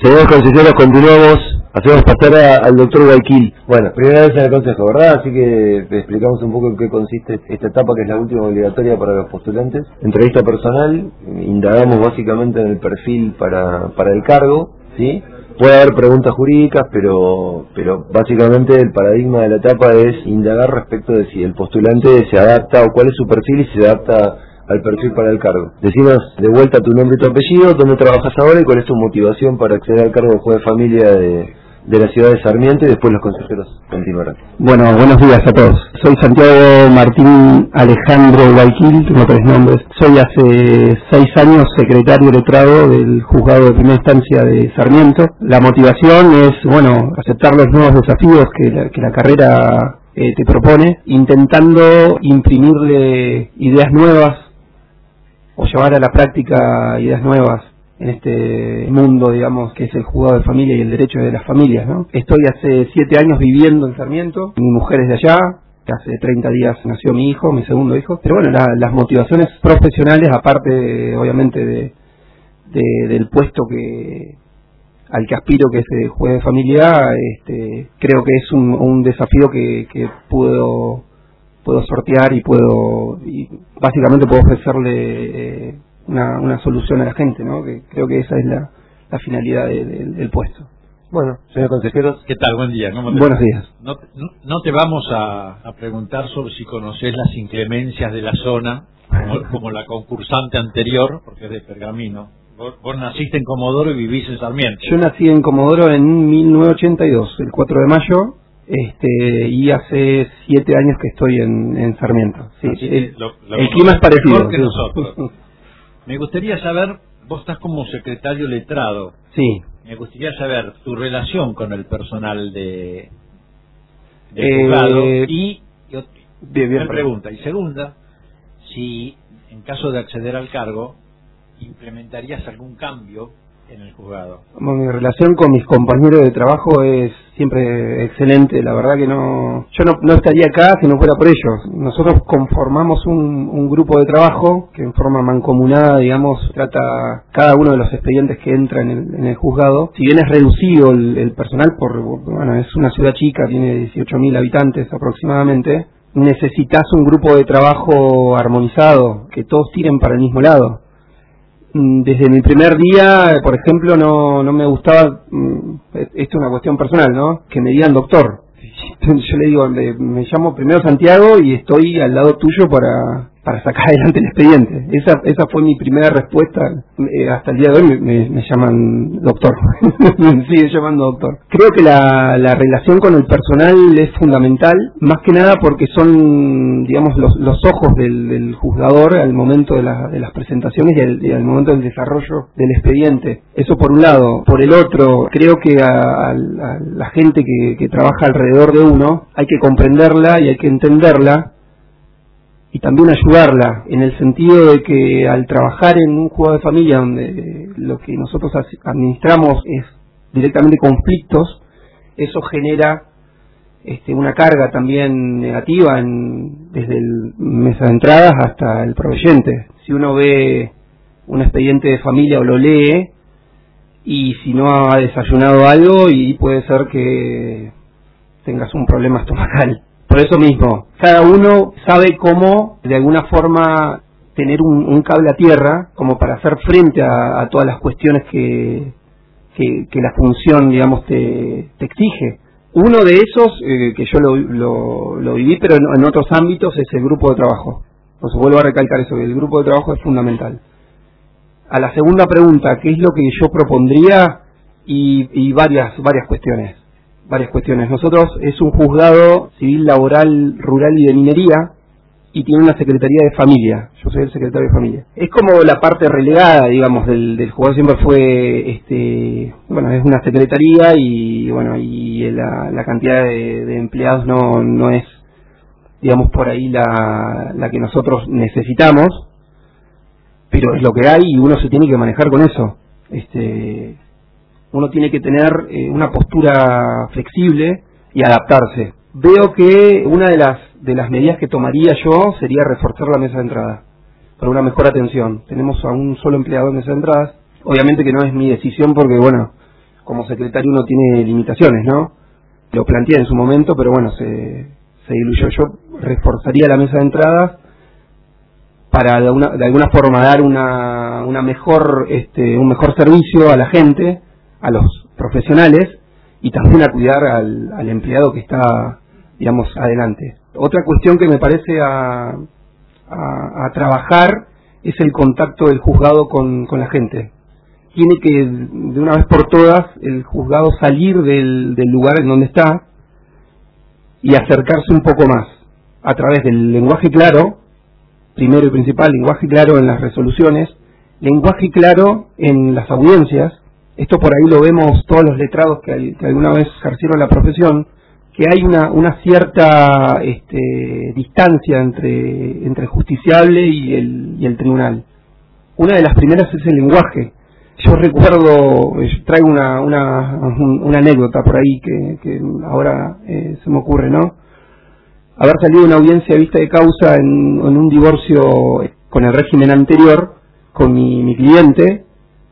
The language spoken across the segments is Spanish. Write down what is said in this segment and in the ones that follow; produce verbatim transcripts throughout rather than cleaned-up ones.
Señores consejeros, continuamos. Hacemos pasar a, al doctor Guayquil. Bueno, primera vez en el consejo, ¿verdad? Así que te explicamos un poco en qué consiste esta etapa, que es la última obligatoria para los postulantes. Entrevista personal, indagamos básicamente en el perfil para, para el cargo, ¿sí? Puede haber preguntas jurídicas, pero pero básicamente el paradigma de la etapa es indagar respecto de si el postulante se adapta o cuál es su perfil y se adapta al perfil para el cargo. Decinos de vuelta tu nombre y tu apellido, dónde trabajas ahora y cuál es tu motivación para acceder al cargo de juez de familia de, de la ciudad de Sarmiento, y después los consejeros continuarán. Bueno, buenos días a todos. Soy Santiago Martín Alejandro Guayquil, tengo tres nombres. Soy hace seis años secretario letrado del juzgado de primera instancia de Sarmiento. La motivación es, bueno, aceptar los nuevos desafíos que la, que la carrera eh, te propone, intentando imprimirle ideas nuevas o llevar a la práctica ideas nuevas en este mundo, digamos, que es el juzgado de familia y el derecho de las familias, ¿no? Estoy hace siete años viviendo en Sarmiento, mi mujer es de allá, hace treinta días nació mi hijo, mi segundo hijo, pero bueno, la, las motivaciones profesionales, aparte de, obviamente de, de, del puesto que al que aspiro, que es el juez de familia, este, creo que es un, un desafío que, que puedo puedo sortear y puedo y básicamente puedo ofrecerle eh, una, una solución a la gente, ¿no? Que creo que esa es la, la finalidad de, de, del puesto. Bueno, señor consejero. ¿Qué tal? Buen día. ¿Cómo te Buenos va? días. No, no, no te vamos a, a preguntar sobre si conoces las inclemencias de la zona, como, como la concursante anterior, porque es de Pergamino. Vos, vos naciste en Comodoro y vivís en Sarmiento. Yo nací en Comodoro en mil novecientos ochenta y dos, el cuatro de mayo. Este, y hace siete años que estoy en, en Sarmiento. Sí, el, lo, lo el clima es parecido. Mejor que sí. nosotros. Me gustaría saber, vos estás como secretario letrado. Sí. Me gustaría saber tu relación con el personal de, de Eh, juzgado y, y ot- bien, bien, primera pregunta. Y segunda, si en caso de acceder al cargo, implementarías algún cambio en el juzgado. Bueno, mi relación con mis compañeros de trabajo es siempre excelente. La verdad que no, yo no, no estaría acá si no fuera por ellos. Nosotros conformamos un, un grupo de trabajo que en forma mancomunada, digamos, trata cada uno de los expedientes que entra en el, en el juzgado. Si bien es reducido el, el personal, por bueno, es una ciudad chica, tiene dieciocho mil habitantes aproximadamente, necesitas un grupo de trabajo armonizado, que todos tiren para el mismo lado. Desde mi primer día, por ejemplo, no, no me gustaba, esto es una cuestión personal, ¿no? Que me digan doctor. Yo le digo, me, me llamo primero Santiago y estoy al lado tuyo para, para sacar adelante el expediente. Esa esa fue mi primera respuesta. Eh, hasta el día de hoy me, me, me llaman doctor. Me siguen llamando doctor. Creo que la, la relación con el personal es fundamental, más que nada porque son, digamos, los, los ojos del, del juzgador al momento de, la, de las presentaciones y al, y al momento del desarrollo del expediente. Eso por un lado. Por el otro, creo que a, a, a la gente que, que trabaja alrededor de uno hay que comprenderla y hay que entenderla y también ayudarla, en el sentido de que al trabajar en un juzgado de familia donde lo que nosotros administramos es directamente conflictos, eso genera este, una carga también negativa en, desde el mesa de entradas hasta el proveyente. Si uno ve un expediente de familia o lo lee, y si no ha desayunado algo, y puede ser que tengas un problema estomacal. Por eso mismo, cada uno sabe cómo, de alguna forma, tener un, un cable a tierra, como para hacer frente a, a todas las cuestiones que, que, que la función, digamos, te, te exige. Uno de esos, eh, que yo lo, lo, lo viví, pero en, en otros ámbitos, es el grupo de trabajo. Entonces vuelvo a recalcar eso, que el grupo de trabajo es fundamental. A la segunda pregunta, ¿qué es lo que yo propondría? Y, y varias, varias cuestiones. Varias cuestiones. Nosotros es un juzgado civil, laboral, rural y de minería, y tiene una secretaría de familia. Yo soy el secretario de familia. Es como la parte relegada, digamos, del, del juzgado. Siempre fue, este, bueno, es una secretaría y, bueno, y la, la cantidad de, de empleados no, no es, digamos, por ahí la, la que nosotros necesitamos, pero es lo que hay y uno se tiene que manejar con eso. Este, uno tiene que tener eh, una postura flexible y adaptarse. Veo que una de las de las medidas que tomaría yo sería reforzar la mesa de entrada para una mejor atención. Tenemos a un solo empleado en mesa de entradas. Obviamente que no es mi decisión porque, bueno, como secretario uno tiene limitaciones, ¿no? Lo planteé en su momento, pero bueno, se, se diluyó. Yo reforzaría la mesa de entradas para de alguna, de alguna forma dar una, una mejor, este, un mejor servicio a la gente, a los profesionales, y también a cuidar al, al empleado que está, digamos, adelante. Otra cuestión que me parece a, a, a trabajar es el contacto del juzgado con, con la gente. Tiene que, de una vez por todas, el juzgado salir del, del lugar en donde está y acercarse un poco más, a través del lenguaje claro, primero y principal, lenguaje claro en las resoluciones, lenguaje claro en las audiencias. Esto por ahí lo vemos todos los letrados que, hay, que alguna vez ejercieron la profesión, que hay una, una cierta este, distancia entre, entre el justiciable y el, y el tribunal. Una de las primeras es el lenguaje. Yo recuerdo, yo traigo una, una, una anécdota por ahí que, que ahora eh, se me ocurre, ¿no? Haber salido de una audiencia de vista de causa en, en un divorcio con el régimen anterior, con mi, mi cliente,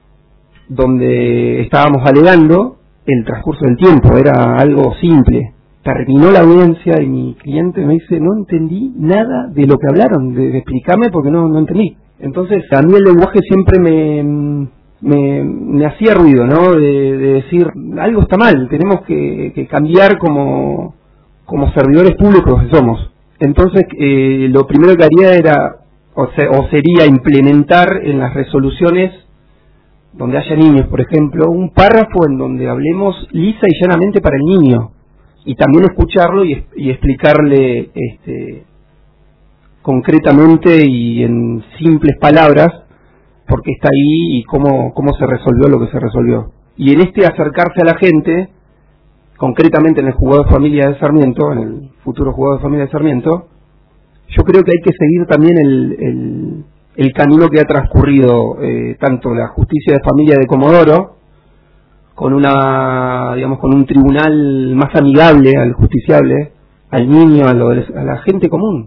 donde estábamos alegando el transcurso del tiempo, era algo simple. Terminó la audiencia y mi cliente me dice, no entendí nada de lo que hablaron, de, de explicarme porque no, no entendí. Entonces, a mí el lenguaje siempre me, me, me hacía ruido, ¿no? De, de decir, algo está mal, tenemos que, que cambiar como, como servidores públicos que somos. Entonces, eh, lo primero que haría era, o, se, o sería implementar en las resoluciones donde haya niños, por ejemplo, un párrafo en donde hablemos lisa y llanamente para el niño, y también escucharlo y, y explicarle este, concretamente y en simples palabras por qué está ahí y cómo, cómo se resolvió lo que se resolvió. Y en este acercarse a la gente, concretamente en el juzgado de familia de Sarmiento, en el futuro juzgado de familia de Sarmiento, yo creo que hay que seguir también el, el, el camino que ha transcurrido eh, tanto la justicia de familia de Comodoro, con una, digamos, con un tribunal más amigable al justiciable, al niño, a, lo, a la gente común.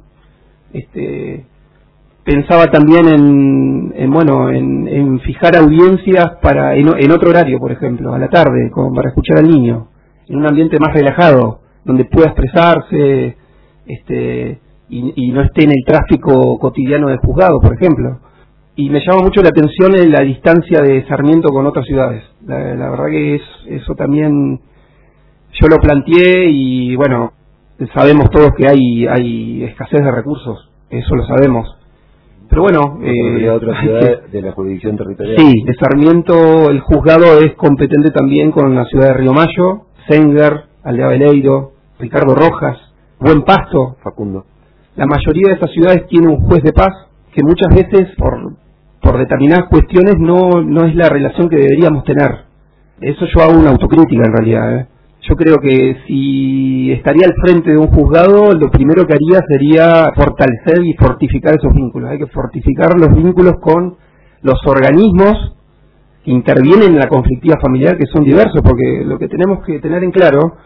Este, pensaba también en, en bueno, en, en fijar audiencias para en, en otro horario, por ejemplo, a la tarde, como para escuchar al niño, en un ambiente más relajado, donde pueda expresarse, este, y, y no esté en el tráfico cotidiano del juzgado, por ejemplo. Y me llama mucho la atención la distancia de Sarmiento con otras ciudades. La, la verdad que es, eso también yo lo planteé y bueno, sabemos todos que hay hay escasez de recursos, eso lo sabemos. Pero bueno, eh, otra ciudad que, de la jurisdicción territorial. Sí, de Sarmiento el juzgado es competente también con la ciudad de Río Mayo, Sengar, Aldea Veleiro, Ricardo Rojas, Buen Pasto, Facundo. La mayoría de estas ciudades tiene un juez de paz que muchas veces por por determinadas cuestiones no no es la relación que deberíamos tener. Eso yo hago una autocrítica en realidad, ¿eh? Yo creo que si estaría al frente de un juzgado, lo primero que haría sería fortalecer y fortificar esos vínculos. Hay que fortificar los vínculos con los organismos que intervienen en la conflictiva familiar, que son diversos, porque lo que tenemos que tener en claro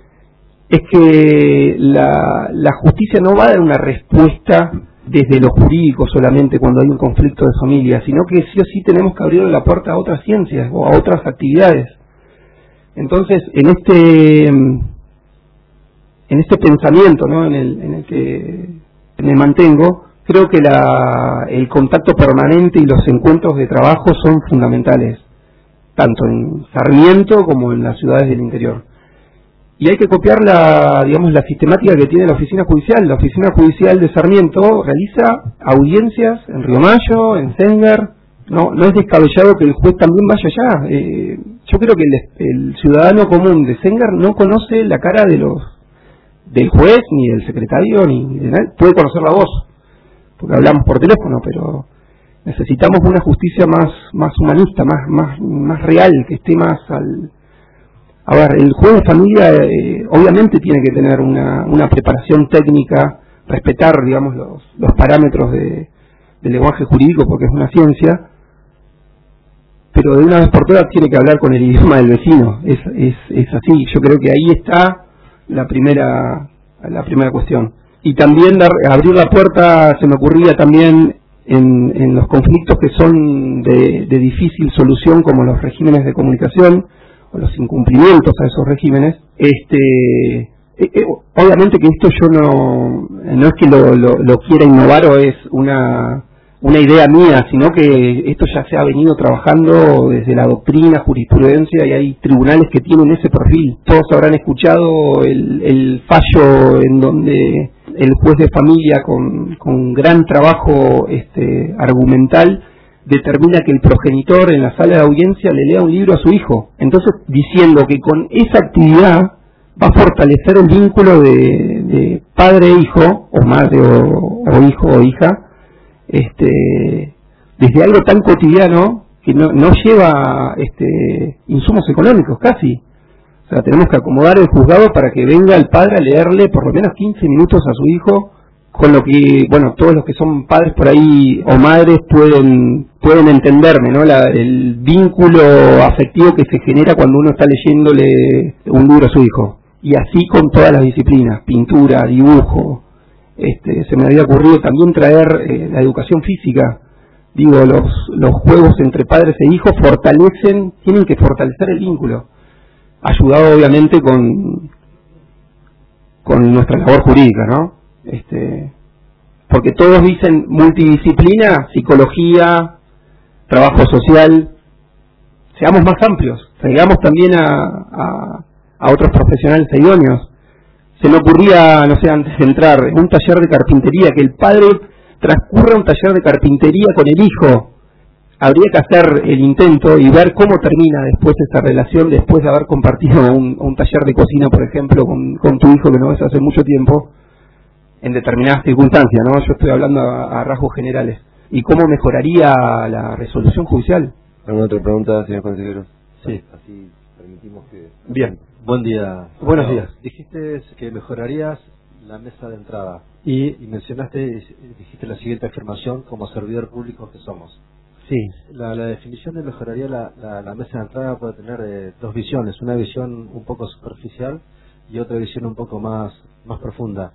es que la, la justicia no va a dar una respuesta desde lo jurídico solamente cuando hay un conflicto de familia, sino que sí o sí tenemos que abrir la puerta a otras ciencias o a otras actividades. Entonces, en este en este pensamiento, ¿no?, en el, en el que me mantengo, creo que la, el contacto permanente y los encuentros de trabajo son fundamentales, tanto en Sarmiento como en las ciudades del interior. Y hay que copiar la, digamos, la sistemática que tiene la oficina judicial. La oficina judicial de Sarmiento realiza audiencias en Río Mayo, en Sengar. No, no es descabellado que el juez también vaya allá. Eh, yo creo que el, el ciudadano común de Sengar no conoce la cara de los del juez, ni del secretario, ni de nadie. Puede conocer la voz, porque hablamos por teléfono, pero necesitamos una justicia más más humanista, más más más real, que esté más al... A ver, el juez de familia eh, obviamente tiene que tener una, una preparación técnica, respetar, digamos, los, los parámetros de, del lenguaje jurídico porque es una ciencia, pero de una vez por todas tiene que hablar con el idioma del vecino. Es, es, es así. Yo creo que ahí está la primera la primera cuestión. Y también dar, abrir la puerta, se me ocurría también en, en los conflictos que son de, de difícil solución, como los regímenes de comunicación o los incumplimientos a esos regímenes, este eh, eh, obviamente que esto yo no no es que lo, lo, lo quiera innovar o es una una idea mía, sino que esto ya se ha venido trabajando desde la doctrina, jurisprudencia, y hay tribunales que tienen ese perfil. Todos habrán escuchado el, el fallo en donde el juez de familia, con, con gran trabajo este, argumental, determina que el progenitor en la sala de audiencia le lea un libro a su hijo. Entonces, diciendo que con esa actividad va a fortalecer el vínculo de, de padre-hijo, o madre o, o hijo o hija, este, desde algo tan cotidiano que no, no lleva este, insumos económicos casi. O sea, tenemos que acomodar el juzgado para que venga el padre a leerle por lo menos quince minutos a su hijo, con lo que, bueno, todos los que son padres por ahí o madres pueden pueden entenderme, ¿no? La, el vínculo afectivo que se genera cuando uno está leyéndole un libro a su hijo. Y así con todas las disciplinas, pintura, dibujo. Este, se me había ocurrido también traer eh, la educación física. Digo, los, los juegos entre padres e hijos fortalecen, tienen que fortalecer el vínculo, ayudado obviamente con con nuestra labor jurídica, ¿no? Este, porque todos dicen multidisciplina, psicología, trabajo social. Seamos más amplios, traigamos también a, a, a otros profesionales idóneos. Se me ocurría, no sé, antes de entrar, un taller de carpintería, que el padre transcurra un taller de carpintería con el hijo. Habría que hacer el intento y ver cómo termina después esa relación, después de haber compartido un, un taller de cocina, por ejemplo, con, con tu hijo que no ves hace mucho tiempo, en determinadas circunstancias, ¿no? Yo estoy hablando a, a rasgos generales. ¿Y cómo mejoraría la resolución judicial? ¿Alguna otra pregunta, señor consejero? Sí. Así permitimos que... Bien. Buen día. Buenos días. Dijiste que mejorarías la mesa de entrada y, y mencionaste, dijiste la siguiente afirmación: como servidor público que somos. Sí. La, la definición de mejoraría la, la, la mesa de entrada puede tener eh, dos visiones, una visión un poco superficial y otra visión un poco más más profunda.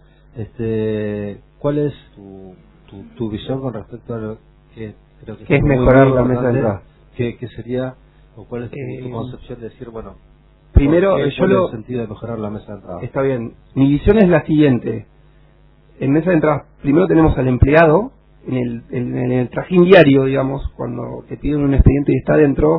Este, ¿cuál es tu, tu, tu visión con respecto a lo que creo que ¿Qué es mejorar la mesa de entrada? ¿Qué, qué sería o cuál es tu, Eh, tu concepción de decir, bueno, primero, ¿qué, yo cuál lo... es el sentido de mejorar la mesa de entrada? Está bien. Mi visión es la siguiente. En mesa de entrada, primero tenemos al empleado, en el, en, en el trajín diario, digamos, cuando te piden un expediente y está dentro.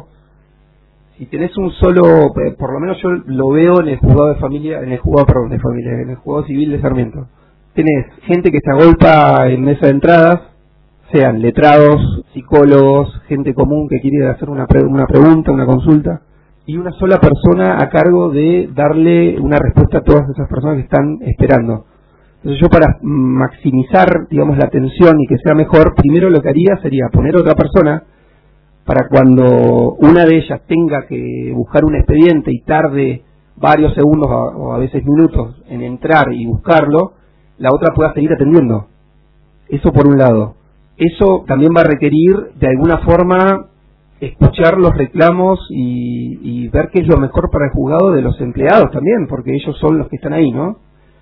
Si tenés un solo, por lo menos yo lo veo en el juzgado de familia, en el juzgado, perdón, de familia, en el juzgado civil de Sarmiento. Tenés gente que se agolpa en mesa de entradas, sean letrados, psicólogos, gente común que quiere hacer una, pre una pregunta, una consulta, y una sola persona a cargo de darle una respuesta a todas esas personas que están esperando. Entonces yo, para maximizar, digamos, la atención y que sea mejor, primero lo que haría sería poner otra persona para cuando una de ellas tenga que buscar un expediente y tarde varios segundos o a veces minutos en entrar y buscarlo, la otra pueda seguir atendiendo. Eso por un lado. Eso también va a requerir, de alguna forma, escuchar los reclamos y, y ver qué es lo mejor para el juzgado de los empleados también, porque ellos son los que están ahí, ¿no?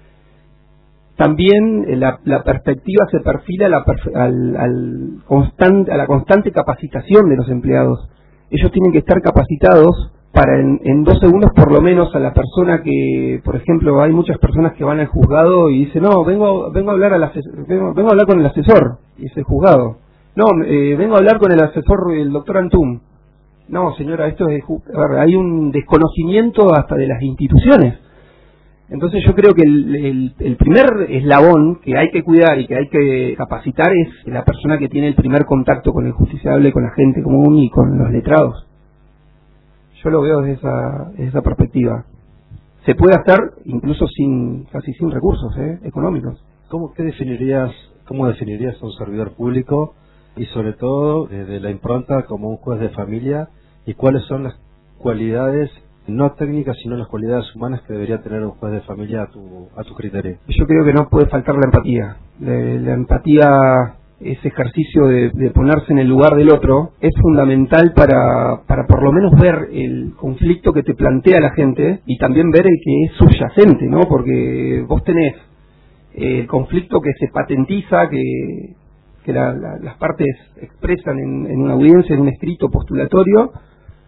También la, la perspectiva se perfila a la, al, al constante, a la constante capacitación de los empleados. Ellos tienen que estar capacitados para en, en dos segundos por lo menos a la persona que, por ejemplo, hay muchas personas que van al juzgado y dicen, no, vengo, vengo a hablar al asesor, vengo, vengo a hablar con el asesor, y es el juzgado. No, eh, vengo a hablar con el asesor, el doctor Antum. No, señora, esto es, a ver, hay un desconocimiento hasta de las instituciones. Entonces yo creo que el, el, el primer eslabón que hay que cuidar y que hay que capacitar es la persona que tiene el primer contacto con el justiciable, con la gente común y con los letrados. Yo lo veo desde esa, desde esa perspectiva. Se puede hacer incluso sin casi sin recursos ¿eh? económicos. ¿Cómo, qué definirías, ¿Cómo definirías a un servidor público y sobre todo desde la impronta como un juez de familia, y cuáles son las cualidades no técnicas sino las cualidades humanas que debería tener un juez de familia a tu, a tu criterio? Yo creo que no puede faltar la empatía. La, la empatía, ese ejercicio de, de ponerse en el lugar del otro, es fundamental para, para por lo menos ver el conflicto que te plantea la gente y también ver el que es subyacente, ¿no? Porque vos tenés el conflicto que se patentiza, que, que la, la, las partes expresan en, en una audiencia, en un escrito postulatorio,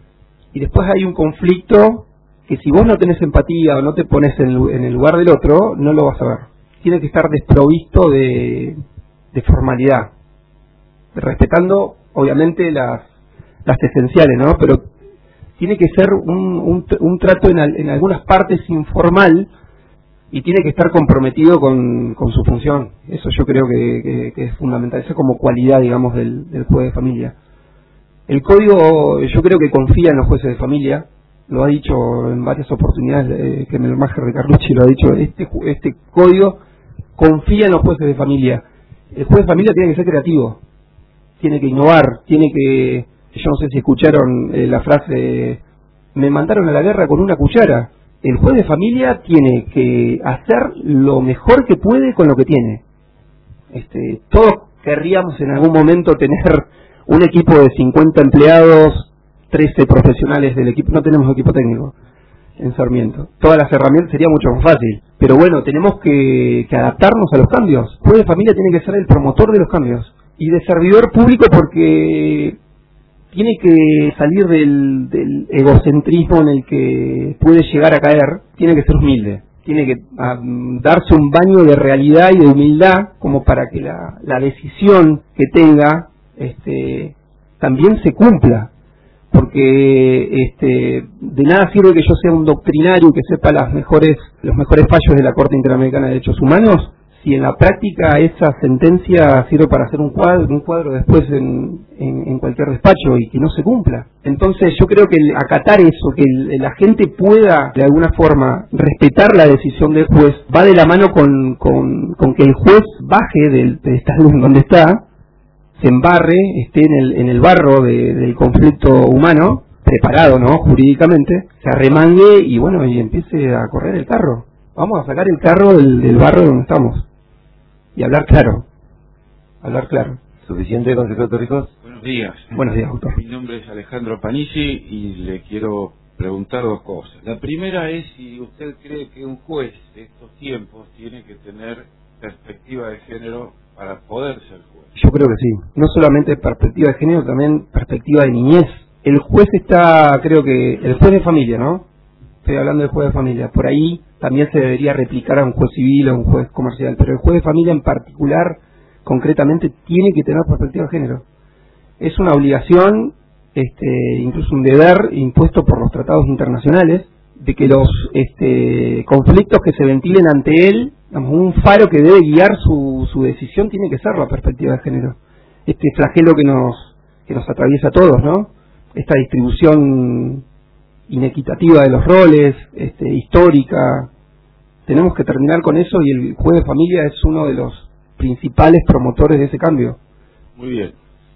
y después hay un conflicto que si vos no tenés empatía o no te pones en, en el lugar del otro, no lo vas a ver. Tiene que estar desprovisto de, de formalidad, respetando obviamente las, las esenciales, ¿no? Pero tiene que ser un, un, un trato en, en algunas partes informal, y tiene que estar comprometido con, con su función. Eso yo creo que, que, que es fundamental, esa como cualidad, digamos, del, del juez de familia. El código, yo creo que confía en los jueces de familia, lo ha dicho en varias oportunidades, eh, que Melmager de Carlucci lo ha dicho, este, este código confía en los jueces de familia. El juez de familia tiene que ser creativo, tiene que innovar, tiene que, yo no sé si escucharon eh, la frase, me mandaron a la guerra con una cuchara. El juez de familia tiene que hacer lo mejor que puede con lo que tiene. Este, todos querríamos en algún momento tener un equipo de cincuenta empleados, trece profesionales del equipo. No tenemos equipo técnico en Sarmiento. Todas las herramientas sería mucho más fácil. Pero bueno, tenemos que, que adaptarnos a los cambios. El juez de familia tiene que ser el promotor de los cambios. Y de servidor público, porque tiene que salir del, del egocentrismo en el que puede llegar a caer. Tiene que ser humilde, tiene que um, darse un baño de realidad y de humildad, como para que la, la decisión que tenga este, también se cumpla, porque este, de nada sirve que yo sea un doctrinario que sepa las mejores, los mejores fallos de la Corte Interamericana de Derechos Humanos, si en la práctica esa sentencia sirve para hacer un cuadro, un cuadro después en, en, en cualquier despacho y que no se cumpla. Entonces yo creo que el acatar eso, que el, la gente pueda de alguna forma respetar la decisión del juez, va de la mano con, con, con que el juez baje del pedestal donde está, se embarre, esté en el, en el barro de, del conflicto humano, preparado, ¿no?, jurídicamente, se arremangue y bueno, y empiece a correr el carro. Vamos a sacar el carro del, del barro donde estamos. Y hablar claro. Hablar claro. ¿Suficiente, consejero Torrijos? Buenos días. Buenos días, doctor. Mi nombre es Alejandro Panici y le quiero preguntar dos cosas. La primera es si usted cree que un juez de estos tiempos tiene que tener perspectiva de género para poder ser juez. Yo creo que sí. No solamente perspectiva de género, también perspectiva de niñez. El juez está, creo que, el juez de familia, ¿no? Estoy hablando del juez de familia. Por ahí también se debería replicar a un juez civil o a un juez comercial, pero el juez de familia en particular, concretamente, tiene que tener perspectiva de género. Es una obligación, este, incluso un deber impuesto por los tratados internacionales, de que los este, conflictos que se ventilen ante él, digamos, un faro que debe guiar su, su decisión tiene que ser la perspectiva de género. Este flagelo que nos, que nos atraviesa a todos, ¿no? Esta distribución inequitativa de los roles, este, histórica, tenemos que terminar con eso, y el juez de familia es uno de los principales promotores de ese cambio. Muy bien.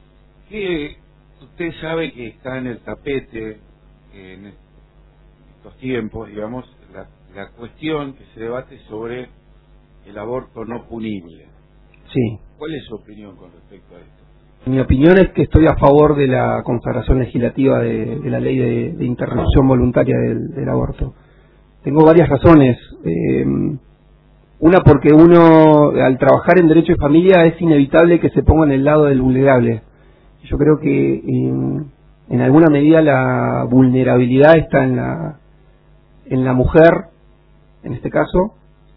¿Qué usted sabe que está en el tapete en estos tiempos, digamos, la, la cuestión que se debate sobre el aborto no punible? Sí. ¿Cuál es su opinión con respecto a esto? Mi opinión es que estoy a favor de la consagración legislativa de, de la ley de, de interrupción voluntaria del, del aborto. Tengo varias razones. Eh, una, porque uno, al trabajar en derecho de familia, es inevitable que se ponga en el lado del vulnerable. Yo creo que en, en alguna medida la vulnerabilidad está en la, en la mujer, en este caso,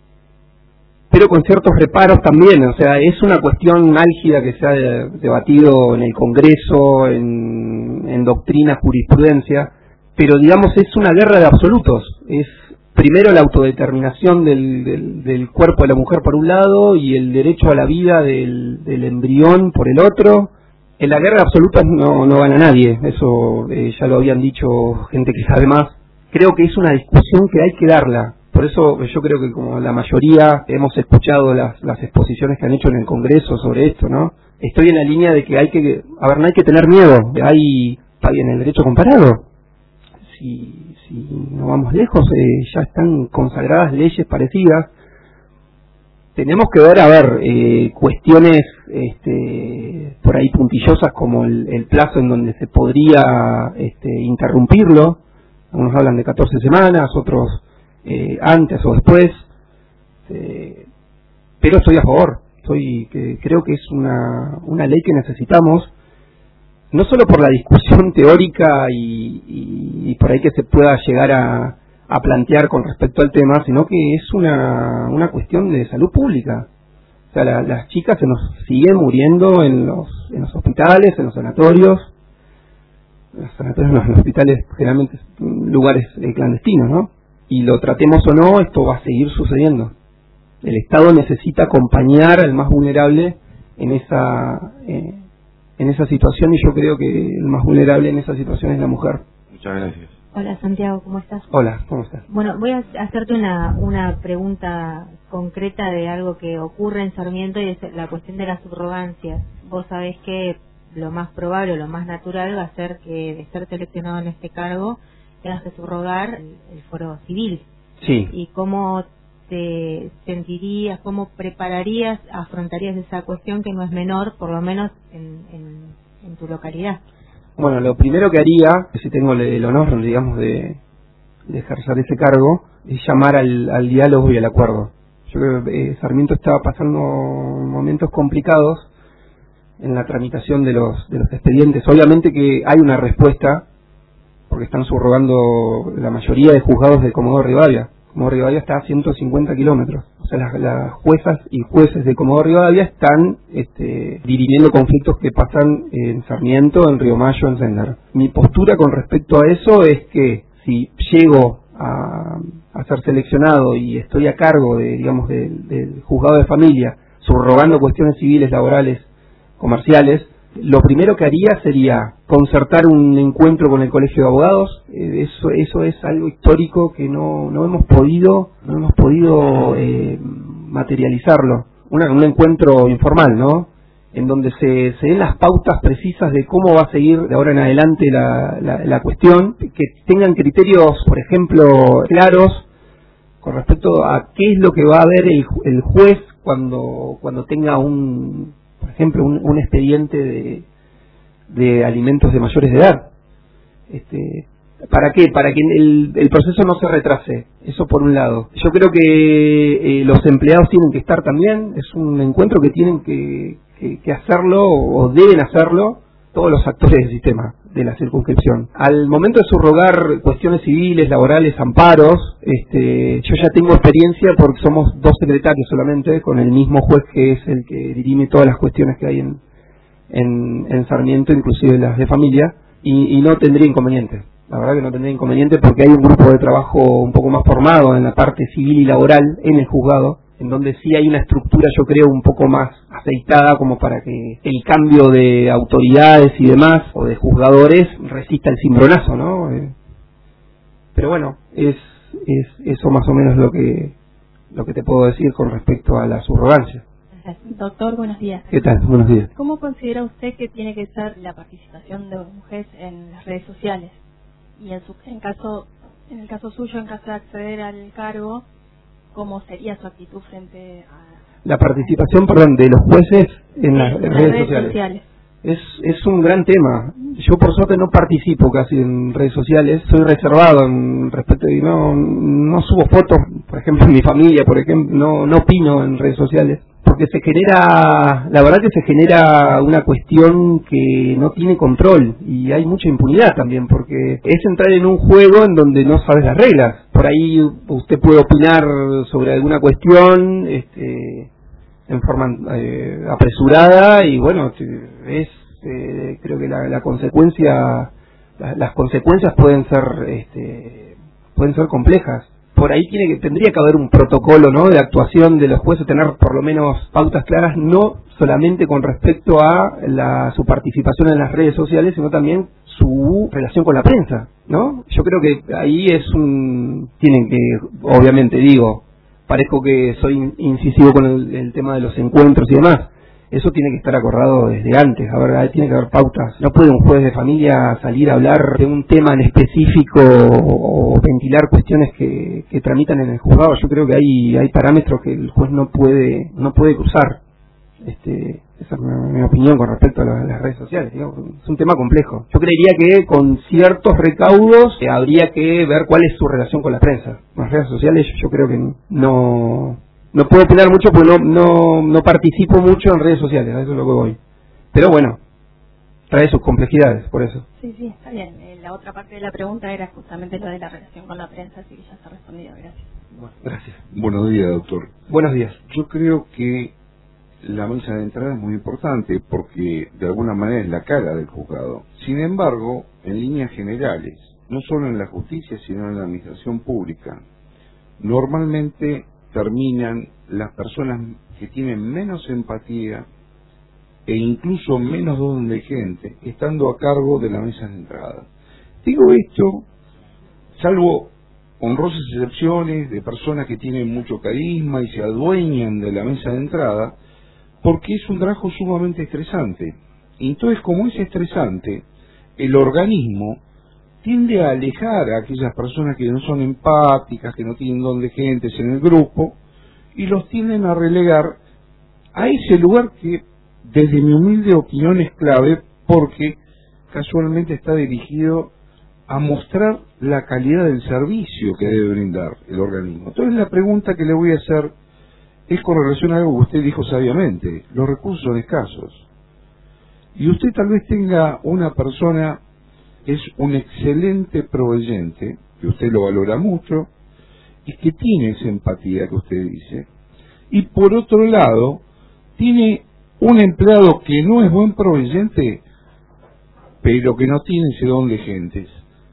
pero con ciertos reparos también. O sea, es una cuestión álgida que se ha debatido en el Congreso, en, en doctrina, jurisprudencia, pero digamos es una guerra de absolutos. Es primero la autodeterminación del, del, del cuerpo de la mujer por un lado y el derecho a la vida del, del embrión por el otro. En la guerra de absolutos no, no gana nadie, eso eh, ya lo habían dicho gente que sabe más. Creo que es una discusión que hay que darla. Por eso yo creo que como la mayoría hemos escuchado las, las exposiciones que han hecho en el Congreso sobre esto, ¿no? Estoy en la línea de que hay que, a ver, no hay que tener miedo, hay, está bien, el derecho comparado. Si, si no vamos lejos, eh, ya están consagradas leyes parecidas. Tenemos que ver, a ver, eh, cuestiones este, por ahí puntillosas como el, el plazo en donde se podría este, interrumpirlo. Algunos hablan de catorce semanas, otros Eh, antes o después, eh, pero estoy a favor. Estoy, que creo que es una, una ley que necesitamos. no solo por la discusión teórica y, y, y por ahí que se pueda llegar a, a plantear con respecto al tema, sino que es una, una cuestión de salud pública. O sea, la, las chicas se nos siguen muriendo en los, en los hospitales, en los sanatorios. Los sanatorios, no, los hospitales generalmente lugares eh, clandestinos, ¿no? Y lo tratemos o no, esto va a seguir sucediendo. El Estado necesita acompañar al más vulnerable en esa eh, en esa situación, y yo creo que el más vulnerable en esa situación es la mujer. Muchas gracias. Hola Santiago, ¿cómo estás? Hola, ¿cómo estás? Bueno, voy a hacerte una, una pregunta concreta de algo que ocurre en Sarmiento, y es la cuestión de las subrogancias. Vos sabés que lo más probable o lo más natural va a ser que, de ser seleccionado en este cargo, tengas que subrogar el, el foro civil. Sí. ¿Y cómo te sentirías, cómo prepararías, afrontarías esa cuestión que no es menor, por lo menos en, en, en tu localidad? Bueno, lo primero que haría, si tengo el honor, digamos, de, de ejercer ese cargo, es llamar al, al diálogo y al acuerdo. Yo creo que eh, Sarmiento estaba pasando momentos complicados en la tramitación de los, de los expedientes. Obviamente que hay una respuesta, porque están subrogando la mayoría de juzgados de Comodoro Rivadavia. Comodoro Rivadavia está a ciento cincuenta kilómetros. O sea, las, las juezas y jueces de Comodoro Rivadavia están este, dirimiendo conflictos que pasan en Sarmiento, en Río Mayo, en Sender. Mi postura con respecto a eso es que si llego a, a ser seleccionado y estoy a cargo de, digamos, del, del juzgado de familia, subrogando cuestiones civiles, laborales, comerciales, lo primero que haría sería concertar un encuentro con el Colegio de Abogados. Eh, eso eso es algo histórico que no no hemos podido no hemos podido eh, materializarlo. Una, un encuentro informal, ¿no? En donde se, se den las pautas precisas de cómo va a seguir de ahora en adelante la, la, la cuestión, que tengan criterios, por ejemplo, claros con respecto a qué es lo que va a ver el, el juez cuando cuando tenga un por ejemplo, un, un expediente de, de alimentos de mayores de edad. Este, ¿Para qué? Para que el, el proceso no se retrase. Eso por un lado. Yo creo que eh, los empleados tienen que estar también. Es un encuentro que tienen que, que, que hacerlo, o deben hacerlo, todos los actores del sistema, de la circunscripción. Al momento de subrogar cuestiones civiles, laborales, amparos, este, yo ya tengo experiencia porque somos dos secretarios solamente, con el mismo juez que es el que dirime todas las cuestiones que hay en, en, en Sarmiento, inclusive las de familia, y, y no tendría inconveniente. La verdad que no tendría inconveniente porque hay un grupo de trabajo un poco más formado en la parte civil y laboral en el juzgado, en donde sí hay una estructura, yo creo, un poco más aceitada como para que el cambio de autoridades y demás, o de juzgadores, resista el cimbronazo, ¿no? Eh, pero bueno, es, es eso más o menos lo que lo que te puedo decir con respecto a la subrogancia. Doctor, buenos días. ¿Qué tal? Buenos días. ¿Cómo considera usted que tiene que ser la participación de mujeres en las redes sociales? Y en su en caso en el caso suyo, en caso de acceder al cargo, ¿cómo sería su actitud frente a la participación, perdón, de los jueces en las, en redes, las redes sociales? sociales? Es, es un gran tema. Yo por suerte no participo casi en redes sociales, soy reservado en respecto y no no subo fotos, por ejemplo, en mi familia, por ejemplo, no no opino en redes sociales, porque se genera, la verdad que se genera una cuestión que no tiene control, y hay mucha impunidad también, porque es entrar en un juego en donde no sabes las reglas. Por ahí usted puede opinar sobre alguna cuestión este en forma eh, apresurada, y bueno, es eh, creo que la, la consecuencia la, las consecuencias pueden ser este pueden ser complejas. Por ahí tiene que tendría que haber un protocolo, ¿no?, de actuación de los jueces, tener por lo menos pautas claras, no solamente con respecto a la, su participación en las redes sociales, sino también su relación con la prensa, ¿no? Yo creo que ahí es un tienen que, obviamente digo, parezco que soy incisivo con el, el tema de los encuentros y demás. Eso tiene que estar acordado desde antes. A ver, tiene que haber pautas. No puede un juez de familia salir a hablar de un tema en específico o, o ventilar cuestiones que, que tramitan en el juzgado. Yo creo que hay hay parámetros que el juez no puede no puede cruzar. Este, esa es mi, mi opinión con respecto a, la, a las redes sociales. Digamos, es un tema complejo. Yo creería que con ciertos recaudos eh, habría que ver cuál es su relación con la prensa. Las redes sociales yo creo que no no puedo opinar mucho porque no no no participo mucho en redes sociales, a eso es lo que voy. Pero bueno, trae sus complejidades, por eso. Sí, sí, está bien. Eh, la otra parte de la pregunta era justamente lo de la relación con la prensa, así que ya se ha respondido. Gracias. Bueno, gracias. Buenos días, doctor. Buenos días. Yo creo que la mesa de entrada es muy importante porque de alguna manera es la cara del juzgado. Sin embargo, en líneas generales, no solo en la justicia, sino en la administración pública, normalmente terminan las personas que tienen menos empatía e incluso menos don de gente, estando a cargo de la mesa de entrada. Digo esto, salvo honrosas excepciones de personas que tienen mucho carisma y se adueñan de la mesa de entrada, porque es un trabajo sumamente estresante. Y entonces, como es estresante, el organismo tiende a alejar a aquellas personas que no son empáticas, que no tienen don de gentes en el grupo, y los tienden a relegar a ese lugar que, desde mi humilde opinión, es clave, porque casualmente está dirigido a mostrar la calidad del servicio que debe brindar el organismo. Entonces, la pregunta que le voy a hacer es con relación a algo que usted dijo sabiamente: los recursos son escasos. Y usted tal vez tenga una persona que es un excelente proveyente, que usted lo valora mucho, y que tiene esa empatía que usted dice, y por otro lado, tiene un empleado que no es buen proveyente, pero que no tiene ese don de gentes.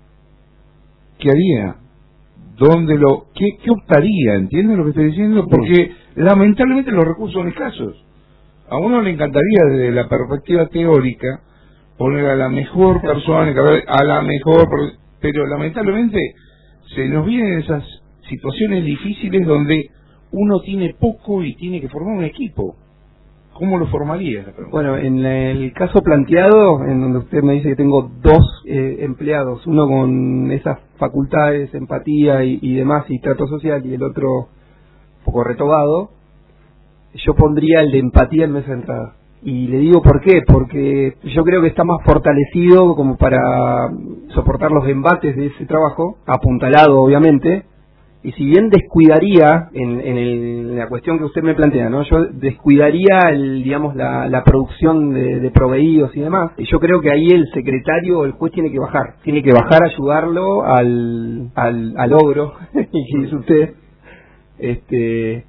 ¿Qué haría? ¿Dónde lo, qué, qué optaría? ¿Entienden lo que estoy diciendo? Porque lamentablemente los recursos son escasos. A uno le encantaría, desde la perspectiva teórica, poner a la mejor persona, a la mejor, pero lamentablemente se nos vienen esas situaciones difíciles donde uno tiene poco y tiene que formar un equipo. ¿Cómo lo formaría? Bueno, en el caso planteado, en donde usted me dice que tengo dos eh, empleados, uno con esas facultades, empatía y, y demás, y trato social, y el otro un poco retobado, yo pondría el de empatía en mesa de entrada. Y le digo por qué, porque yo creo que está más fortalecido como para soportar los embates de ese trabajo, apuntalado obviamente, y si bien descuidaría en, en, el, en la cuestión que usted me plantea, ¿no? Yo descuidaría el, digamos, la, la producción de, de proveídos y demás, y yo creo que ahí el secretario o el juez tiene que bajar, tiene que bajar a ayudarlo al, al, al ogro, y es usted, este...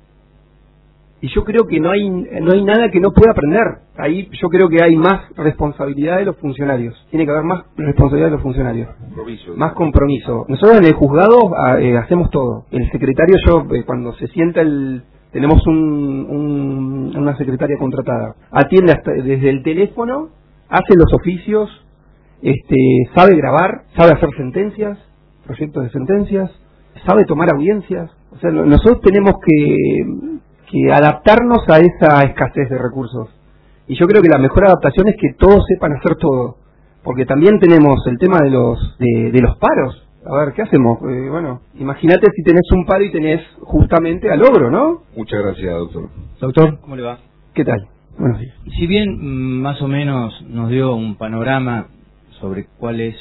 Y yo creo que no hay no hay nada que no pueda aprender. Ahí yo creo que hay más responsabilidad de los funcionarios. Tiene que haber más responsabilidad de los funcionarios. Compromiso. Más compromiso. Nosotros en el juzgado eh, hacemos todo. El secretario, yo eh, cuando se sienta el... Tenemos un, un, una secretaria contratada. Atiende hasta, desde el teléfono, hace los oficios, este, sabe grabar, sabe hacer sentencias, proyectos de sentencias, sabe tomar audiencias. O sea, nosotros tenemos que... que adaptarnos a esa escasez de recursos. Y yo creo que la mejor adaptación es que todos sepan hacer todo, porque también tenemos el tema de los de, de los paros. A ver, ¿qué hacemos? Eh, bueno, imagínate si tenés un paro y tenés justamente al ogro, ¿no? Muchas gracias, doctor. Doctor, ¿cómo le va? ¿Qué tal? Buenos días. Si bien mm, más o menos nos dio un panorama sobre cuál es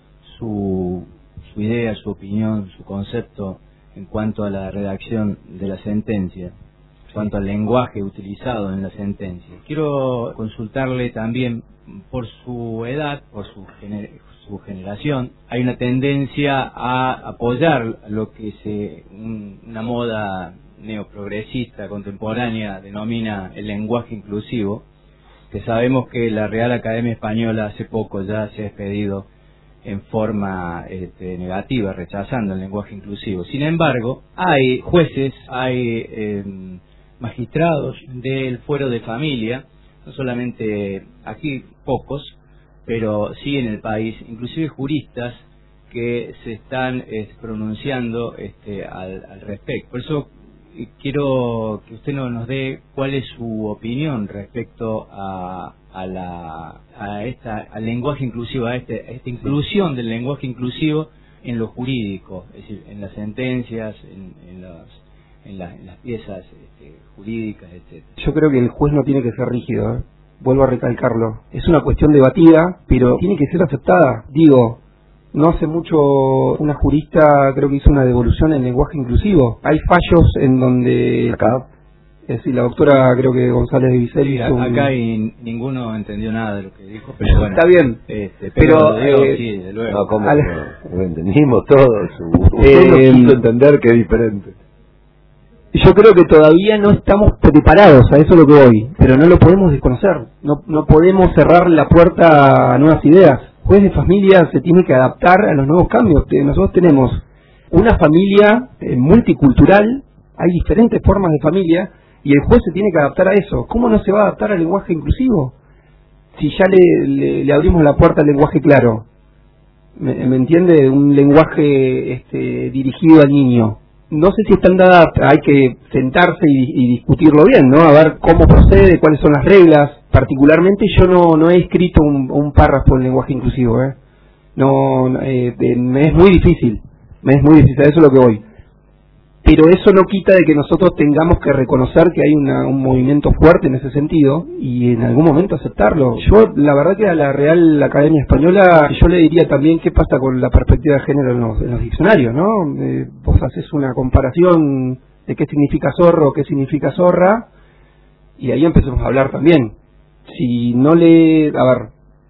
su, su idea, su opinión, su concepto en cuanto a la redacción de la sentencia, cuanto al lenguaje utilizado en la sentencia. Quiero consultarle también, por su edad, por su, gener su generación, hay una tendencia a apoyar lo que se un, una moda neoprogresista contemporánea denomina el lenguaje inclusivo, que sabemos que la Real Academia Española hace poco ya se ha despedido en forma este, negativa, rechazando el lenguaje inclusivo. Sin embargo, hay jueces, hay... Eh, magistrados del fuero de familia, no solamente aquí pocos, pero sí en el país, inclusive juristas que se están eh, pronunciando este, al, al respecto. Por eso eh, quiero que usted no, nos dé cuál es su opinión respecto a, a la a esta al lenguaje inclusivo, a, este, a esta inclusión del lenguaje inclusivo en lo jurídico, es decir, en las sentencias, en, en las En, la, en las piezas este, jurídicas, etcétera. Yo creo que el juez no tiene que ser rígido, ¿eh? Vuelvo a recalcarlo. Es una cuestión debatida, pero tiene que ser aceptada. Digo, no hace mucho una jurista creo que hizo una devolución en lenguaje inclusivo. Hay fallos en donde acá Es decir, la doctora, creo que González de Vicel, sí, un... acá y ninguno entendió nada de lo que dijo, pero bueno. Está bien, este, pero, pero digo, eh, sí, de luego. No, ¿cómo? Al... No, lo entendimos todos. Usted Eh, no quiso entender que es diferente. Yo creo que todavía no estamos preparados, a eso es lo que voy, pero no lo podemos desconocer, no, no podemos cerrar la puerta a nuevas ideas. El juez de familia se tiene que adaptar a los nuevos cambios. Nosotros tenemos una familia eh, multicultural, hay diferentes formas de familia, y el juez se tiene que adaptar a eso. ¿Cómo no se va a adaptar al lenguaje inclusivo? Si ya le, le, le abrimos la puerta al lenguaje claro, ¿me, me entiende? Un lenguaje este, dirigido al niño. No sé si están dadas, hay que sentarse y, y discutirlo bien, ¿no? A ver cómo procede, cuáles son las reglas. Particularmente yo no, no he escrito un, un párrafo en lenguaje inclusivo, ¿eh? No, eh, eh, me es muy difícil, me es muy difícil, a eso es lo que voy. Pero eso no quita de que nosotros tengamos que reconocer que hay una, un movimiento fuerte en ese sentido y en algún momento aceptarlo. Yo, la verdad que a la Real Academia Española, yo le diría también qué pasa con la perspectiva de género en los, en los diccionarios, ¿no? Eh, vos haces una comparación de qué significa zorro, qué significa zorra, y ahí empezamos a hablar también. Si no le, a ver,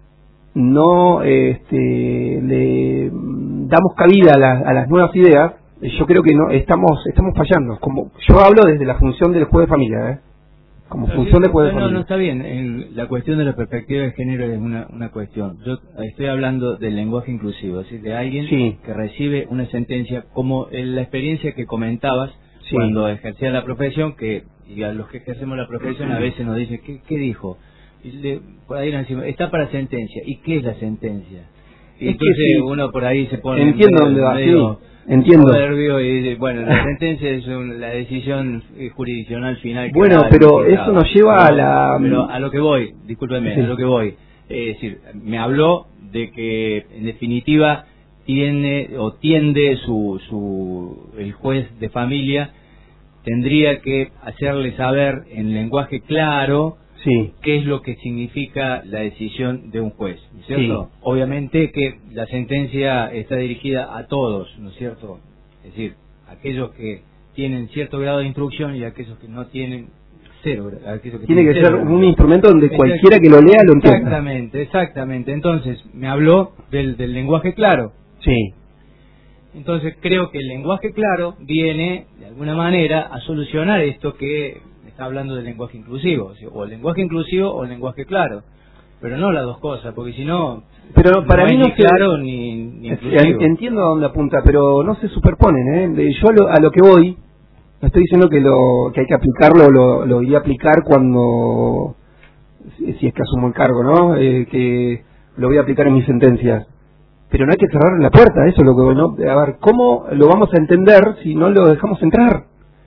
no este, le damos cabida a, la, a las nuevas ideas, yo creo que no estamos estamos fallando. Como yo hablo desde la función del juez de familia, ¿eh? Como Pero función sí, del juez de no, familia. No, está bien. El, la cuestión de la perspectiva de género es una, una cuestión. Yo estoy hablando del lenguaje inclusivo, es decir, de alguien sí. que recibe una sentencia, como en la experiencia que comentabas sí. cuando ejercía la profesión, que y a los que ejercemos la profesión a veces nos dicen, ¿qué, qué dijo? Y le, por ahí nos decimos, está para sentencia. ¿Y qué es la sentencia? Y es entonces que sí. uno por ahí se pone entiendo medio, dónde va, medio sí. Entiendo. Soberbio y dice, bueno, la sentencia es un, la decisión jurisdiccional final. Que bueno, da pero el eso nos lleva pero, a la... Pero a lo que voy, discúlpeme, sí. a lo que voy. Es decir, me habló de que en definitiva tiene o tiende su, su el juez de familia tendría que hacerle saber en lenguaje claro sí. qué es lo que significa la decisión de un juez, ¿no es cierto? Sí. Obviamente que la sentencia está dirigida a todos, ¿no es cierto? Es decir, aquellos que tienen cierto grado de instrucción y aquellos que no tienen cero. Aquellos que Tiene que cero, ser un instrumento donde cualquiera que lo lea lo entienda. Exactamente, exactamente. Entonces, me habló del, del lenguaje claro. Sí. Entonces, creo que el lenguaje claro viene, de alguna manera, a solucionar esto que está hablando del lenguaje inclusivo, o el lenguaje inclusivo o el lenguaje claro, pero no las dos cosas, porque si no, pero para no mí es no ni se... claro ni, ni inclusivo. Entiendo a dónde apunta, pero no se superponen, ¿eh? Yo a lo, a lo que voy, no estoy diciendo que lo que hay que aplicarlo, lo, lo iría a aplicar cuando, si, si es que asumo el cargo, ¿no? Eh, que lo voy a aplicar en mis sentencias. Pero no hay que cerrar la puerta, eso es lo que, ¿no? A ver, ¿cómo lo vamos a entender si no lo dejamos entrar?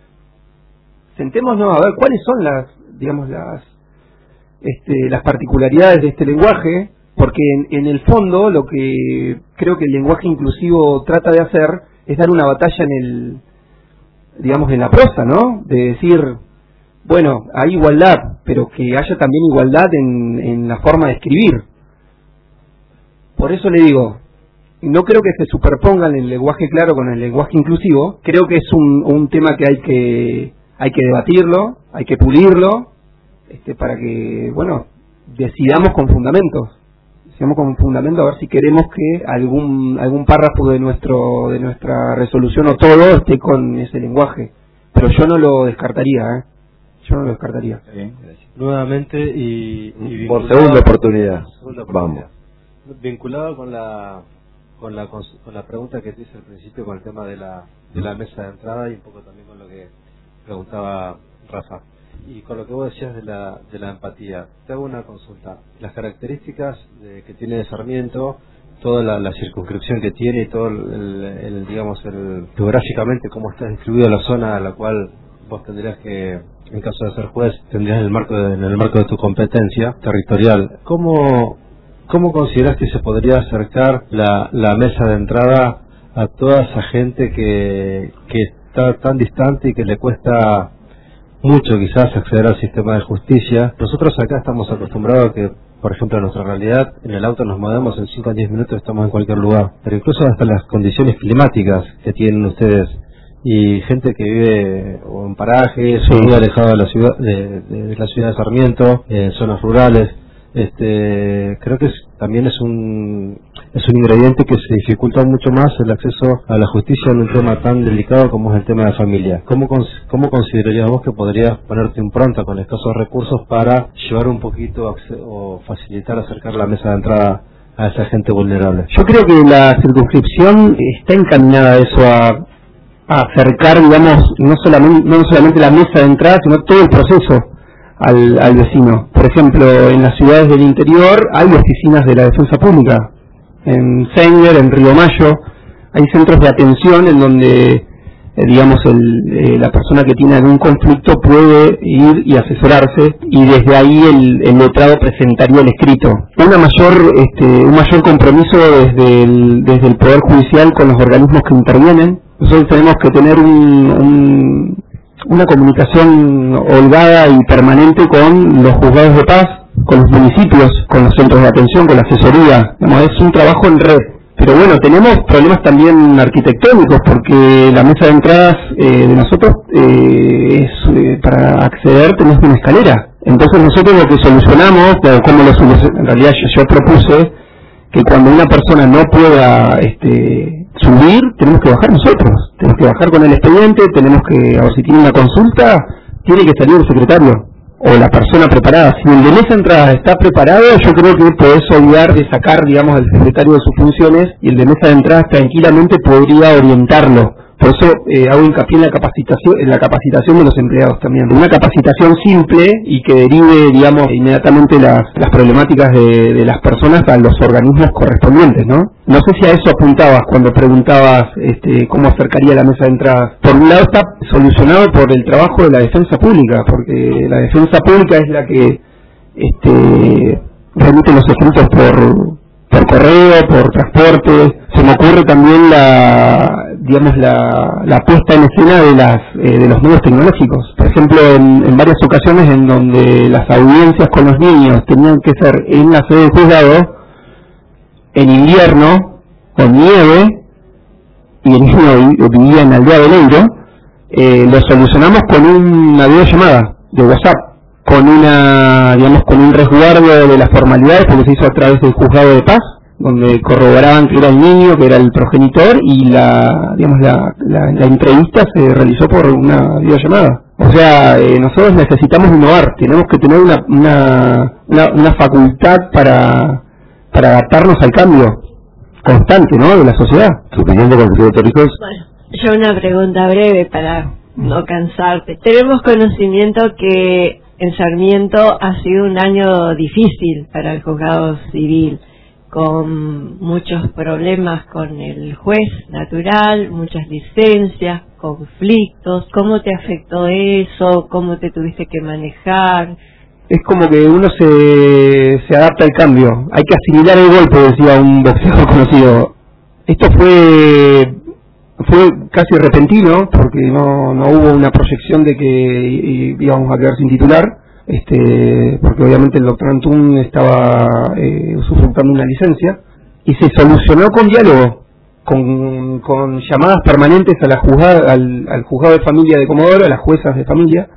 Sentémonos a ver cuáles son las, digamos, las este, las particularidades de este lenguaje, porque en, en el fondo lo que creo que el lenguaje inclusivo trata de hacer es dar una batalla en el, digamos, en la prosa, ¿no? De decir, bueno, hay igualdad, pero que haya también igualdad en, en la forma de escribir. Por eso le digo, no creo que se superpongan el lenguaje claro con el lenguaje inclusivo. Creo que es un, un tema que hay que hay que debatirlo, hay que pulirlo, este, para que, bueno, decidamos con fundamentos, decidamos con fundamentos a ver si queremos que algún algún párrafo de nuestro de nuestra resolución o todo esté con ese lenguaje. Pero yo no lo descartaría, ¿eh? Yo no lo descartaría. Bien, gracias. Nuevamente y, y por segunda oportunidad. segunda oportunidad. Vamos. Vinculado con la con la con la pregunta que te hice al principio con el tema de la de la mesa de entrada y un poco también con lo que preguntaba Rafa y con lo que vos decías de la de la empatía, te hago una consulta. Las características de, que tiene Sarmiento, toda la, la circunscripción que tiene y todo el, el, el digamos el geográficamente cómo está distribuida la zona a la cual vos tendrías que, en caso de ser juez, tendrías en el marco de, en el marco de tu competencia territorial. ¿Cómo ¿Cómo consideras que se podría acercar la, la mesa de entrada a toda esa gente que, que está tan distante y que le cuesta mucho quizás acceder al sistema de justicia? Nosotros acá estamos acostumbrados a que, por ejemplo, en nuestra realidad, en el auto nos movemos en cinco a diez minutos, estamos en cualquier lugar. Pero incluso hasta las condiciones climáticas que tienen ustedes y gente que vive o en parajes, sí, o muy alejado de la ciudad, de, de, de la ciudad de Sarmiento, en zonas rurales. Este, creo que es, también es un es un ingrediente que se dificulta mucho más el acceso a la justicia en un tema tan delicado como es el tema de familia. ¿Cómo, cómo considerarías vos que podrías ponerte impronta con escasos recursos para llevar un poquito o facilitar acercar la mesa de entrada a esa gente vulnerable? Yo creo que la circunscripción está encaminada a eso, a, a acercar, digamos, no solamente, no solamente la mesa de entrada, sino todo el proceso Al, al vecino. Por ejemplo, en las ciudades del interior hay oficinas de la defensa pública. En Senger, en Río Mayo, hay centros de atención en donde, eh, digamos, el, eh, la persona que tiene algún conflicto puede ir y asesorarse, y desde ahí el, el letrado presentaría el escrito. Una mayor, este, un mayor compromiso desde el, desde el Poder Judicial con los organismos que intervienen. Nosotros tenemos que tener un, un una comunicación holgada y permanente con los juzgados de paz, con los municipios, con los centros de atención, con la asesoría. Es un trabajo en red. Pero bueno, tenemos problemas también arquitectónicos, porque la mesa de entradas eh, de nosotros eh, es eh, para acceder tenemos una escalera. Entonces nosotros lo que solucionamos, como lo solucionamos, en realidad yo, yo propuse que cuando una persona no pueda este, subir, tenemos que bajar nosotros, tenemos que bajar con el expediente, tenemos que, a ver si tiene una consulta, tiene que salir el secretario o la persona preparada. Si el de mesa de entrada está preparado, yo creo que podés olvidar de sacar, digamos, al secretario de sus funciones, y el de mesa de entrada tranquilamente podría orientarlo. Por eso eh, hago hincapié en la capacitación, en la capacitación de los empleados también. Una capacitación simple y que derive, digamos, inmediatamente las, las problemáticas de, de las personas a los organismos correspondientes, ¿no? No sé si a eso apuntabas cuando preguntabas este, cómo acercaría la mesa de entrada. Por un lado está solucionado por el trabajo de la defensa pública, porque la defensa pública es la que este, remite los escritos por por correo, por transporte. Se me ocurre también la, digamos, la, la puesta en escena de las eh, de los medios tecnológicos. Por ejemplo, en, en varias ocasiones en donde las audiencias con los niños tenían que ser en la sede del juzgado, en invierno, con nieve, y el niño vivía en Aldea del Eiro, eh, lo solucionamos con una videollamada de WhatsApp, con una, digamos, con un resguardo de las formalidades, porque se hizo a través del juzgado de paz, donde corroboraban que era el niño, que era el progenitor, y la, digamos, la, la, la entrevista se realizó por una videollamada. O sea, eh, nosotros necesitamos innovar, tenemos que tener una, una, una, una facultad para, para adaptarnos al cambio constante, ¿no?, de la sociedad. ¿Tu opinión de Consejo Torrijos? Bueno, yo una pregunta breve para no cansarte. Tenemos conocimiento que en Sarmiento ha sido un año difícil para el juzgado civil, con muchos problemas con el juez natural, muchas licencias, conflictos. ¿Cómo te afectó eso? ¿Cómo te tuviste que manejar? Es como que uno se, se adapta al cambio. Hay que asimilar el golpe, decía un boxeador conocido. Esto fue fue casi repentino, porque no, no hubo una proyección de que íbamos a quedar sin titular, este, porque obviamente el doctor Antún estaba eh, usufructando una licencia, y se solucionó con diálogo, con, con llamadas permanentes a la juzgada, al, al juzgado de familia de Comodoro, a las juezas de familia.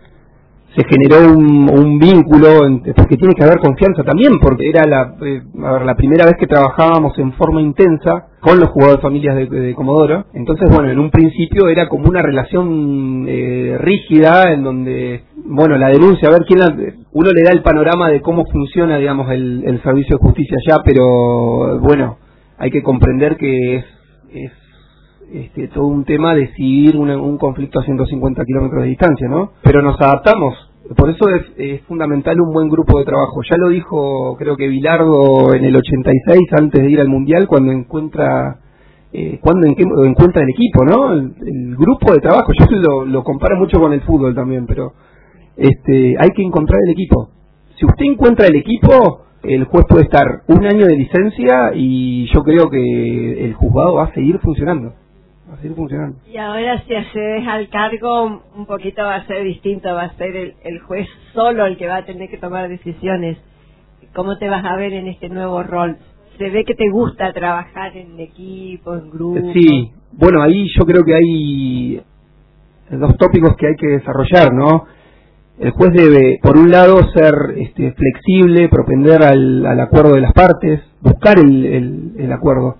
Se generó un, un vínculo, entre, porque tiene que haber confianza también, porque era la, eh, a ver, la primera vez que trabajábamos en forma intensa con los juzgados de familias de, de Comodoro. Entonces, bueno, en un principio era como una relación eh, rígida, en donde, bueno, la denuncia, a ver quién la, uno le da el panorama de cómo funciona, digamos, el, el servicio de justicia allá, pero bueno, hay que comprender que es, es Este, todo un tema decidir una, un conflicto a ciento cincuenta kilómetros de distancia, ¿no? Pero nos adaptamos, por eso es, es fundamental un buen grupo de trabajo. Ya lo dijo, creo que Bilardo en el ochenta y seis, antes de ir al Mundial, cuando encuentra eh, cuando en qué, encuentra el equipo, ¿no? El, el grupo de trabajo. Yo lo, lo comparo mucho con el fútbol también, pero este, hay que encontrar el equipo. Si usted encuentra el equipo, el juez puede estar un año de licencia y yo creo que el juzgado va a seguir funcionando. Va a seguir funcionando. Y ahora, si accedes al cargo, un poquito va a ser distinto, va a ser el, el juez solo el que va a tener que tomar decisiones. ¿Cómo te vas a ver en este nuevo rol? se ve que te gusta trabajar en equipo, en grupo. Sí, bueno, ahí yo creo que hay dos tópicos que hay que desarrollar, ¿no? El juez debe, por un lado, ser este, flexible, propender al, al acuerdo de las partes, buscar el, el, el acuerdo,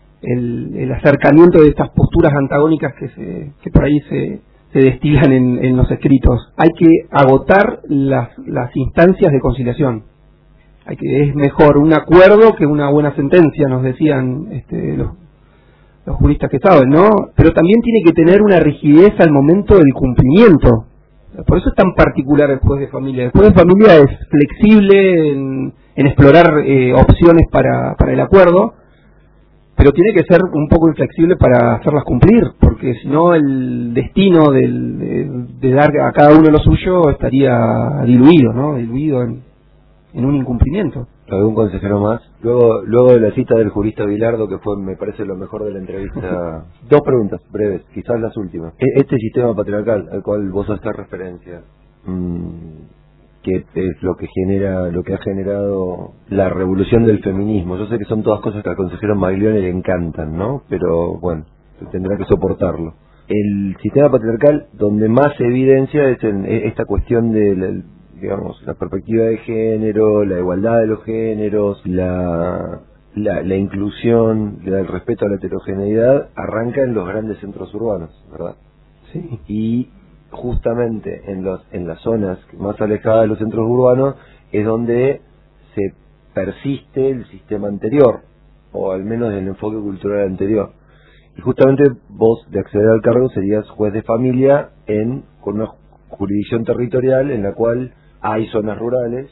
el, el acercamiento de estas posturas antagónicas que, se, que por ahí se, se destilan en, en los escritos. Hay que agotar las, las instancias de conciliación. Hay que, es mejor un acuerdo que una buena sentencia, nos decían este, los, los juristas que saben, ¿no? Pero también tiene que tener una rigidez al momento del cumplimiento. Por eso es tan particular el juez de familia. El juez de familia es flexible en, en explorar eh, opciones para, para el acuerdo, pero tiene que ser un poco inflexible para hacerlas cumplir, porque si no el destino del, de, de dar a cada uno lo suyo estaría diluido, ¿no? Diluido en, en un incumplimiento. ¿Algún consejero más? Luego, luego de la cita del jurista Vilardo, que fue, me parece, lo mejor de la entrevista. Dos preguntas breves, quizás las últimas. Este sistema patriarcal al cual vos hacés referencia, mmm, que es lo que genera, lo que ha generado la revolución del feminismo. Yo sé que son todas cosas que al consejero Maglione le encantan, ¿no? Pero bueno, tendrá que soportarlo. El sistema patriarcal donde más se evidencia es en esta cuestión del, digamos, la perspectiva de género, la igualdad de los géneros, la, la, la inclusión, el respeto a la heterogeneidad, arranca en los grandes centros urbanos, ¿verdad? Sí. Y justamente en los en las zonas más alejadas de los centros urbanos es donde se persiste el sistema anterior, o al menos el enfoque cultural anterior. Y justamente vos, de acceder al cargo, serías juez de familia en con una jurisdicción territorial en la cual hay zonas rurales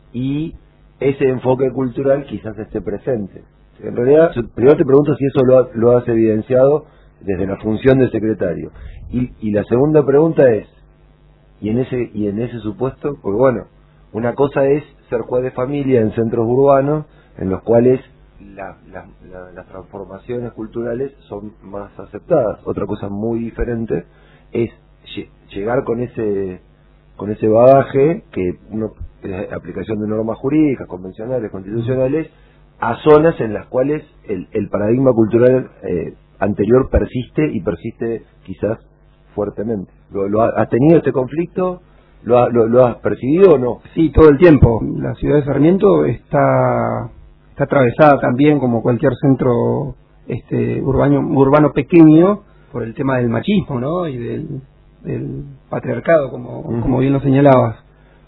y ese enfoque cultural quizás esté presente. En realidad, primero te pregunto si eso lo, lo has evidenciado desde la función de secretario. Y, y la segunda pregunta es, y en ese y en ese supuesto, porque bueno, una cosa es ser juez de familia en centros urbanos en los cuales la, la, la, las transformaciones culturales son más aceptadas. Otra cosa muy diferente es llegar con ese con ese bagaje que uno, aplicación de normas jurídicas, convencionales, constitucionales, a zonas en las cuales el, el paradigma cultural eh, anterior persiste y persiste quizás fuertemente. ¿Lo, lo ha, ¿Has tenido este conflicto? ¿Lo, ha, lo, ¿Lo has percibido o no? Sí, todo el tiempo. La ciudad de Sarmiento está está atravesada también, como cualquier centro este urbano urbano pequeño, por el tema del machismo, ¿no? Y del, del patriarcado, como, uh-huh. como bien lo señalabas.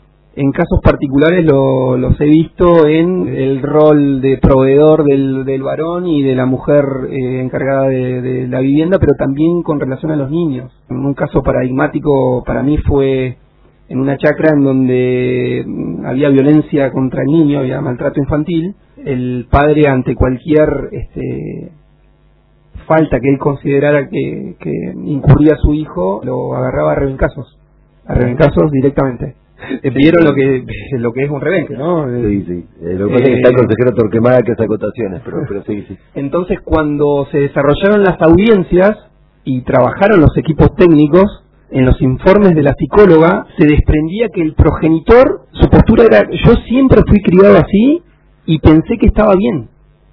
En casos particulares lo, los he visto en el rol de proveedor del, del varón y de la mujer eh, encargada de, de la vivienda, pero también con relación a los niños. En un caso paradigmático para mí fue en una chacra en donde había violencia contra el niño, había maltrato infantil. El padre, ante cualquier este, falta que él considerara que, que incurría a su hijo, lo agarraba a rebencazos, a rebencazos directamente. Le pidieron lo que lo que es un rebenque, ¿no? Sí, sí. Eh, lo que pasa es que está el consejero Torquemada que hace acotaciones, pero, pero sí, sí. Entonces, cuando se desarrollaron las audiencias y trabajaron los equipos técnicos, en los informes de la psicóloga se desprendía que el progenitor, su postura era: yo siempre fui criado así y pensé que estaba bien.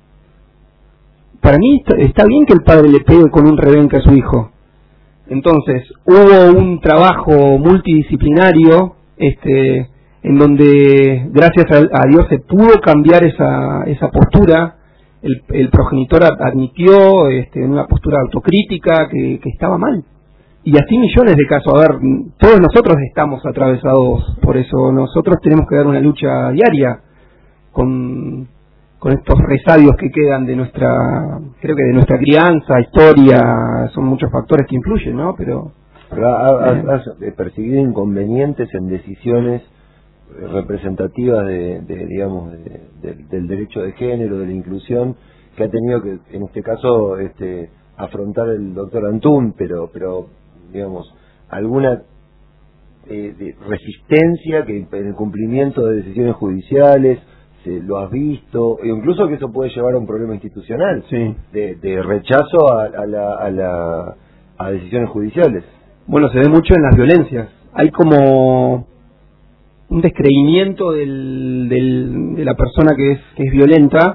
Para mí está, está bien que el padre le pegue con un rebenque a su hijo. Entonces, hubo un trabajo multidisciplinario este en donde gracias a, a Dios se pudo cambiar esa esa postura. El, el progenitor admitió este, en una postura autocrítica que, que estaba mal. Y así millones de casos. A ver, todos nosotros estamos atravesados por eso. Nosotros tenemos que dar una lucha diaria con, con estos resabios que quedan de nuestra, creo que de nuestra crianza, historia. Son muchos factores que influyen, ¿no? Pero, Pero has, has percibido inconvenientes en decisiones representativas de, de digamos, de, de, del derecho de género, de la inclusión, que ha tenido que, en este caso, este, afrontar el doctor Antún, pero, pero digamos, alguna eh, de resistencia que en el cumplimiento de decisiones judiciales, se, lo has visto, e incluso que eso puede llevar a un problema institucional, sí. de, de rechazo a, a, la, a, la, a decisiones judiciales. Bueno, se ve mucho en las violencias. Hay como un descreimiento del, del, de la persona que es, que es violenta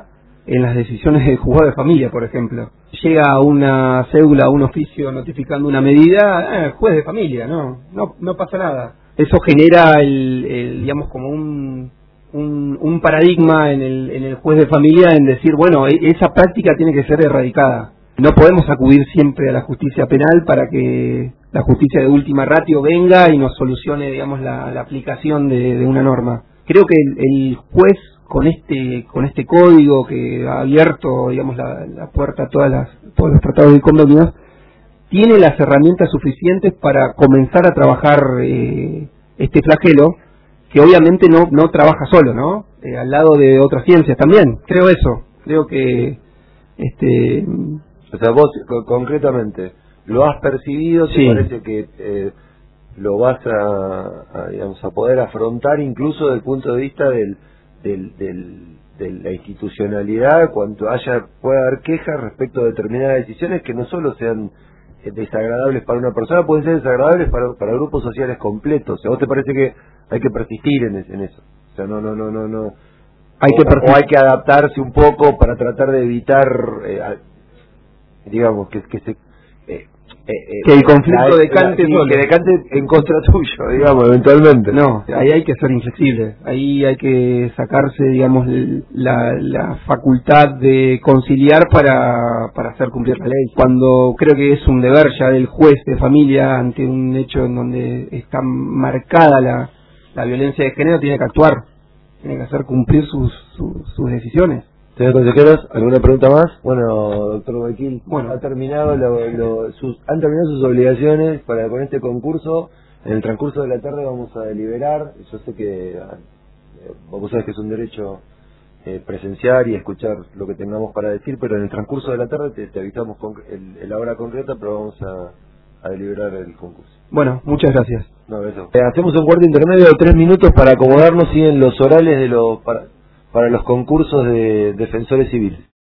en las decisiones del juzgado de familia, por ejemplo. Llega una cédula, un oficio notificando una medida, eh, juez de familia, no, no, no pasa nada. Eso genera el, el digamos, como un, un, un paradigma en el, en el juez de familia en decir, bueno, esa práctica tiene que ser erradicada. No podemos acudir siempre a la justicia penal para que la justicia de última ratio venga y nos solucione, digamos, la, la aplicación de, de una norma. Creo que el, el juez con este con este código que ha abierto, digamos, la, la puerta a todas las, todos los tratados de condominios, tiene las herramientas suficientes para comenzar a trabajar eh, este flagelo, que obviamente no no trabaja solo, ¿no? Eh, al lado de otras ciencias también. Creo eso. Creo que este o sea, vos co- concretamente lo has percibido, ¿te sí. parece que eh, lo vas a, a, digamos, a poder afrontar incluso desde el punto de vista del, del, del, de la institucionalidad, cuando haya pueda haber quejas respecto a determinadas decisiones que no solo sean eh, desagradables para una persona, pueden ser desagradables para, para grupos sociales completos? O sea, ¿vos te parece que hay que persistir en, en eso? O sea, no, no, no, no, no. Hay o, que persistir. o hay que adaptarse un poco para tratar de evitar, eh, a, digamos, que, que se... Eh, Eh, que el conflicto la, decante la, solo. que decante en contra tuyo, digamos, eventualmente. No, ahí hay que ser inflexible, ahí hay que sacarse, digamos, la, la facultad de conciliar para, para hacer cumplir la ley. Cuando creo que es un deber ya del juez de familia ante un hecho en donde está marcada la, la violencia de género, tiene que actuar, tiene que hacer cumplir sus, sus, sus decisiones. Señor consejeros, ¿alguna pregunta más? Bueno, doctor Guayquil, bueno, ha terminado lo, lo, sus, han terminado sus obligaciones para con este concurso. En el transcurso de la tarde vamos a deliberar. Yo sé que eh, vos sabés que es un derecho eh, presenciar y escuchar lo que tengamos para decir, pero en el transcurso de la tarde te, te avisamos con el, el la hora concreta, pero vamos a, a deliberar el concurso. Bueno, muchas gracias. No, eso. Eh, hacemos un cuarto intermedio de tres minutos para acomodarnos y en los orales de los para, para los concursos de defensores civiles.